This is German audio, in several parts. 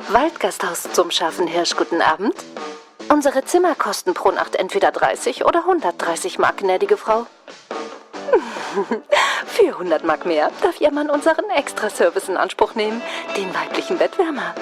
Waldgasthaus zum scharfen Hirsch, guten Abend. Unsere Zimmer kosten pro Nacht entweder 30 oder 130 Mark, gnädige Frau. Für 100 Mark mehr darf Ihr Mann unseren Extraservice in Anspruch nehmen, den weiblichen Bettwärmer.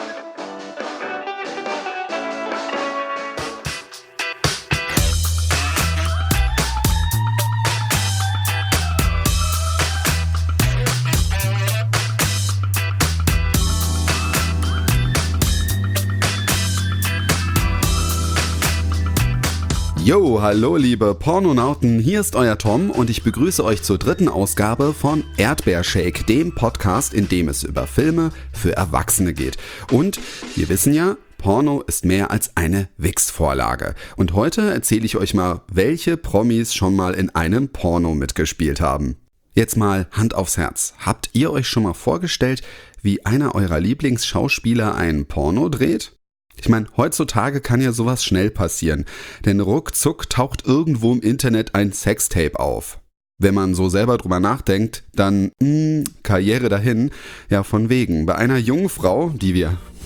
Yo, hallo liebe Pornonauten, hier ist euer Tom und ich begrüße euch zur 3. Ausgabe von Erdbeershake, dem Podcast, in dem es über Filme für Erwachsene geht. Und wir wissen ja, Porno ist mehr als eine Wix-Vorlage. Und heute erzähle ich euch mal, welche Promis schon mal in einem Porno mitgespielt haben. Jetzt mal Hand aufs Herz. Habt ihr euch schon mal vorgestellt, wie einer eurer Lieblingsschauspieler ein Porno dreht? Ich meine, heutzutage kann ja sowas schnell passieren, denn ruckzuck taucht irgendwo im Internet ein Sextape auf. Wenn man so selber drüber nachdenkt, dann, Karriere dahin, ja von wegen. Bei einer jungen Frau, die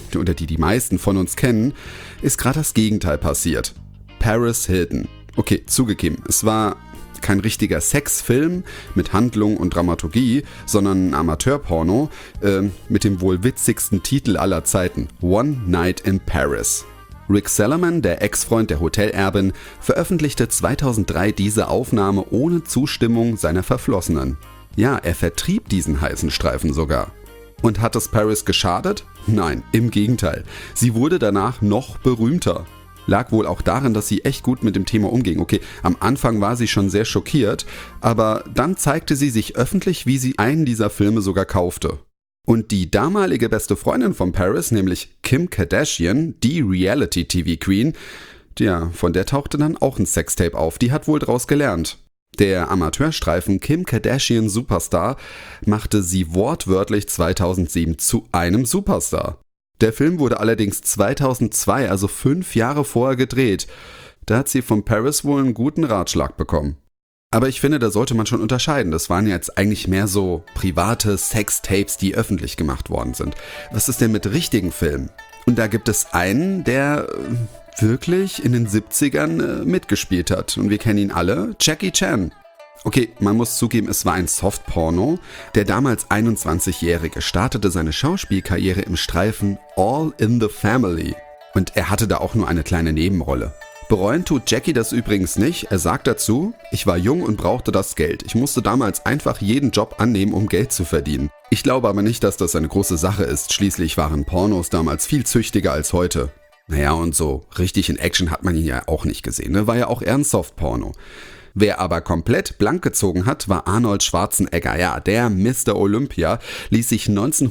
meisten von uns kennen, ist gerade das Gegenteil passiert. Paris Hilton. Okay, zugegeben, es war kein richtiger Sexfilm mit Handlung und Dramaturgie, sondern ein Amateurporno mit dem wohl witzigsten Titel aller Zeiten, One Night in Paris. Rick Salomon, der Ex-Freund der Hotelerbin, veröffentlichte 2003 diese Aufnahme ohne Zustimmung seiner Verflossenen. Ja, er vertrieb diesen heißen Streifen sogar. Und hat es Paris geschadet? Nein, im Gegenteil. Sie wurde danach noch berühmter. Lag wohl auch darin, dass sie echt gut mit dem Thema umging. Okay, am Anfang war sie schon sehr schockiert, aber dann zeigte sie sich öffentlich, wie sie einen dieser Filme sogar kaufte. Und die damalige beste Freundin von Paris, nämlich Kim Kardashian, die Reality-TV-Queen, ja, von der tauchte dann auch ein Sextape auf. Die hat wohl draus gelernt. Der Amateurstreifen Kim Kardashian Superstar machte sie wortwörtlich 2007 zu einem Superstar. Der Film wurde allerdings 2002, also 5 Jahre vorher gedreht. Da hat sie von Paris wohl einen guten Ratschlag bekommen. Aber ich finde, da sollte man schon unterscheiden. Das waren jetzt eigentlich mehr so private Sextapes, die öffentlich gemacht worden sind. Was ist denn mit richtigen Filmen? Und da gibt es einen, der wirklich in den 70ern mitgespielt hat. Und wir kennen ihn alle, Jackie Chan. Okay, man muss zugeben, es war ein Softporno. Der damals 21-Jährige startete seine Schauspielkarriere im Streifen All in the Family. Und er hatte da auch nur eine kleine Nebenrolle. Bereuen tut Jackie das übrigens nicht. Er sagt dazu: Ich war jung und brauchte das Geld. Ich musste damals einfach jeden Job annehmen, um Geld zu verdienen. Ich glaube aber nicht, dass das eine große Sache ist. Schließlich waren Pornos damals viel züchtiger als heute. Naja, und so richtig in Action hat man ihn ja auch nicht gesehen. Ne? War ja auch eher ein Softporno. Wer aber komplett blank gezogen hat, war Arnold Schwarzenegger. Ja, der Mr. Olympia ließ sich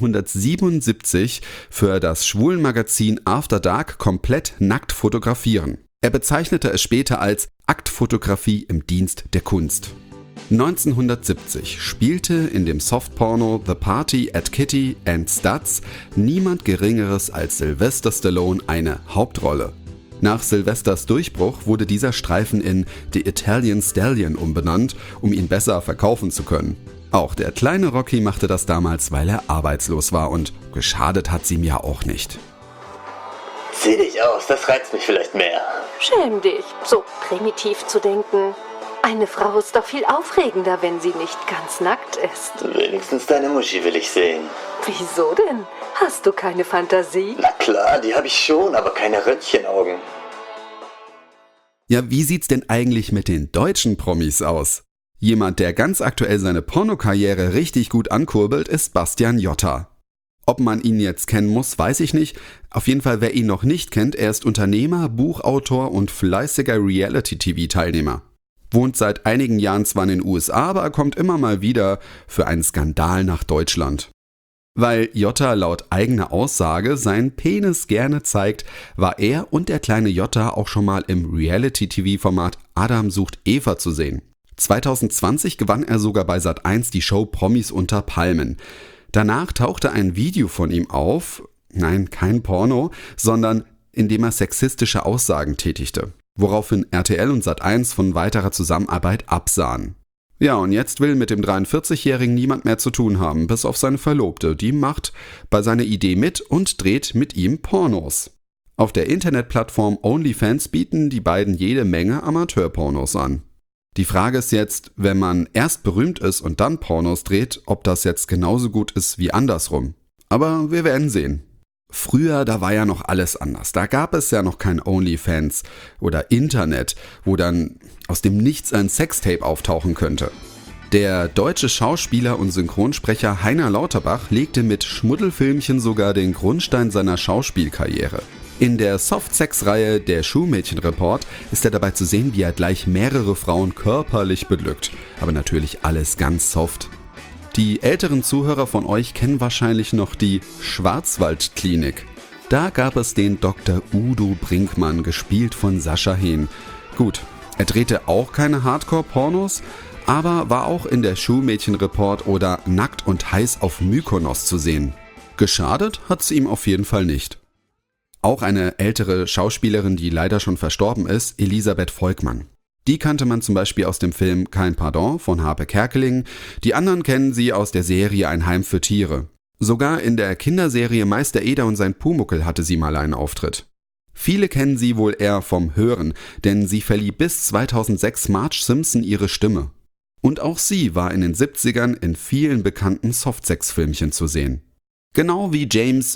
1977 für das Schwulenmagazin After Dark komplett nackt fotografieren. Er bezeichnete es später als Aktfotografie im Dienst der Kunst. 1970 spielte in dem Softporno The Party at Kitty and Studs niemand Geringeres als Sylvester Stallone eine Hauptrolle. Nach Sylvesters Durchbruch wurde dieser Streifen in The Italian Stallion umbenannt, um ihn besser verkaufen zu können. Auch der kleine Rocky machte das damals, weil er arbeitslos war, und geschadet hat sie ihm ja auch nicht. Zieh dich aus, das reizt mich vielleicht mehr. Schäm dich, so primitiv zu denken. Eine Frau ist doch viel aufregender, wenn sie nicht ganz nackt ist. Wenigstens deine Muschi will ich sehen. Wieso denn? Hast du keine Fantasie? Na klar, die habe ich schon, aber keine Röntgenaugen. Ja, wie sieht's denn eigentlich mit den deutschen Promis aus? Jemand, der ganz aktuell seine Pornokarriere richtig gut ankurbelt, ist Bastian Jotta. Ob man ihn jetzt kennen muss, weiß ich nicht. Auf jeden Fall, wer ihn noch nicht kennt, er ist Unternehmer, Buchautor und fleißiger Reality-TV-Teilnehmer. Wohnt seit einigen Jahren zwar in den USA, aber er kommt immer mal wieder für einen Skandal nach Deutschland. Weil Jotta laut eigener Aussage seinen Penis gerne zeigt, war er und der kleine Jotta auch schon mal im Reality-TV-Format Adam sucht Eva zu sehen. 2020 gewann er sogar bei Sat.1 die Show Promis unter Palmen. Danach tauchte ein Video von ihm auf, nein, kein Porno, sondern in dem er sexistische Aussagen tätigte, woraufhin RTL und Sat.1 von weiterer Zusammenarbeit absahen. Ja, und jetzt will mit dem 43-Jährigen niemand mehr zu tun haben, bis auf seine Verlobte. Die macht bei seiner Idee mit und dreht mit ihm Pornos. Auf der Internetplattform OnlyFans bieten die beiden jede Menge Amateurpornos an. Die Frage ist jetzt, wenn man erst berühmt ist und dann Pornos dreht, ob das jetzt genauso gut ist wie andersrum. Aber wir werden sehen. Früher, da war ja noch alles anders. Da gab es ja noch kein OnlyFans oder Internet, wo dann aus dem Nichts ein Sextape auftauchen könnte. Der deutsche Schauspieler und Synchronsprecher Heiner Lauterbach legte mit Schmuddelfilmchen sogar den Grundstein seiner Schauspielkarriere. In der Soft-Sex-Reihe Der Schulmädchen-Report ist er dabei zu sehen, wie er gleich mehrere Frauen körperlich beglückt. Aber natürlich alles ganz soft. Die älteren Zuhörer von euch kennen wahrscheinlich noch die Schwarzwaldklinik. Da gab es den Dr. Udo Brinkmann, gespielt von Sascha Hehn. Gut, er drehte auch keine Hardcore-Pornos, aber war auch in der Schulmädchen-Report oder Nackt und heiß auf Mykonos zu sehen. Geschadet hat's ihm auf jeden Fall nicht. Auch eine ältere Schauspielerin, die leider schon verstorben ist, Elisabeth Volkmann. Die kannte man zum Beispiel aus dem Film Kein Pardon von Harpe Kerkeling. Die anderen kennen sie aus der Serie Ein Heim für Tiere. Sogar in der Kinderserie Meister Eder und sein Pumuckl hatte sie mal einen Auftritt. Viele kennen sie wohl eher vom Hören, denn sie verlieh bis 2006 Marge Simpson ihre Stimme. Und auch sie war in den 70ern in vielen bekannten Softsex-Filmchen zu sehen. Genau wie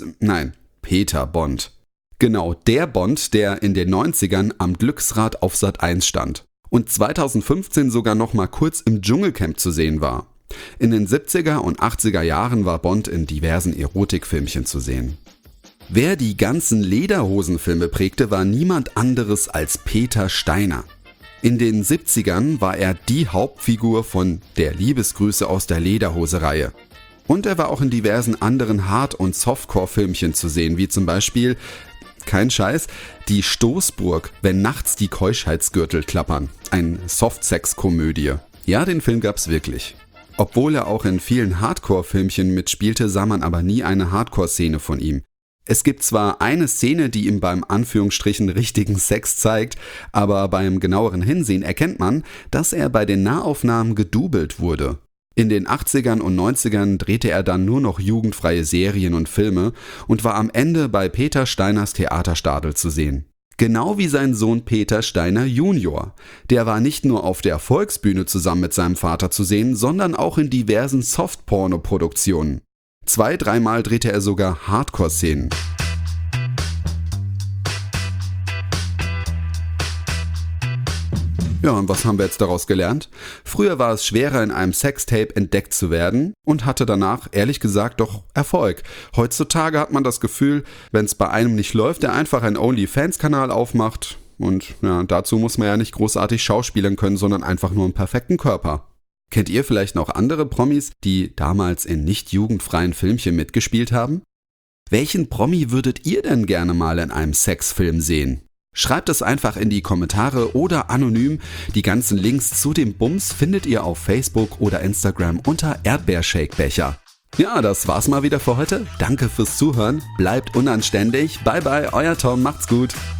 Peter Bond. Genau der Bond, der in den 90ern am Glücksrad auf Sat.1 stand und 2015 sogar noch mal kurz im Dschungelcamp zu sehen war. In den 70er und 80er Jahren war Bond in diversen Erotikfilmchen zu sehen. Wer die ganzen Lederhosenfilme prägte, war niemand anderes als Peter Steiner. In den 70ern war er die Hauptfigur von Der Liebesgrüße aus der Lederhose-Reihe. Und er war auch in diversen anderen Hard- und Softcore-Filmchen zu sehen, wie zum Beispiel, kein Scheiß, Die Stoßburg, wenn nachts die Keuschheitsgürtel klappern. Eine Softsex-Komödie. Ja, den Film gab's wirklich. Obwohl er auch in vielen Hardcore-Filmchen mitspielte, sah man aber nie eine Hardcore-Szene von ihm. Es gibt zwar eine Szene, die ihm beim Anführungsstrichen richtigen Sex zeigt, aber beim genaueren Hinsehen erkennt man, dass er bei den Nahaufnahmen gedoubelt wurde. In den 80ern und 90ern drehte er dann nur noch jugendfreie Serien und Filme und war am Ende bei Peter Steiners Theaterstadel zu sehen. Genau wie sein Sohn Peter Steiner Junior. Der war nicht nur auf der Volksbühne zusammen mit seinem Vater zu sehen, sondern auch in diversen Softporno-Produktionen. 2-3 Mal drehte er sogar Hardcore-Szenen. Ja, und was haben wir jetzt daraus gelernt? Früher war es schwerer, in einem Sextape entdeckt zu werden und hatte danach, ehrlich gesagt, doch Erfolg. Heutzutage hat man das Gefühl, wenn es bei einem nicht läuft, der einfach einen OnlyFans-Kanal aufmacht. Und ja, dazu muss man ja nicht großartig schauspielern können, sondern einfach nur einen perfekten Körper. Kennt ihr vielleicht noch andere Promis, die damals in nicht jugendfreien Filmchen mitgespielt haben? Welchen Promi würdet ihr denn gerne mal in einem Sexfilm sehen? Schreibt es einfach in die Kommentare oder anonym. Die ganzen Links zu dem Bums findet ihr auf Facebook oder Instagram unter Erdbeershakebecher. Ja, das war's mal wieder für heute. Danke fürs Zuhören. Bleibt unanständig. Bye bye, euer Tom. Macht's gut.